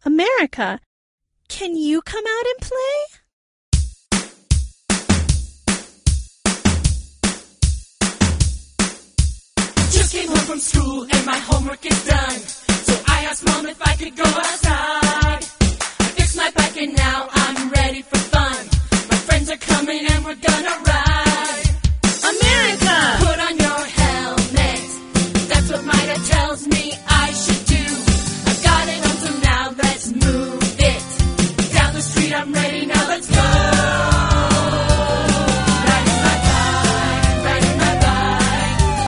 America, can you come out and play? Just came home from school and my homework is done. So I asked Mom if I could go outside. I fixed my bike and now I'm ready for fun. My friends are coming and we're gonna ride.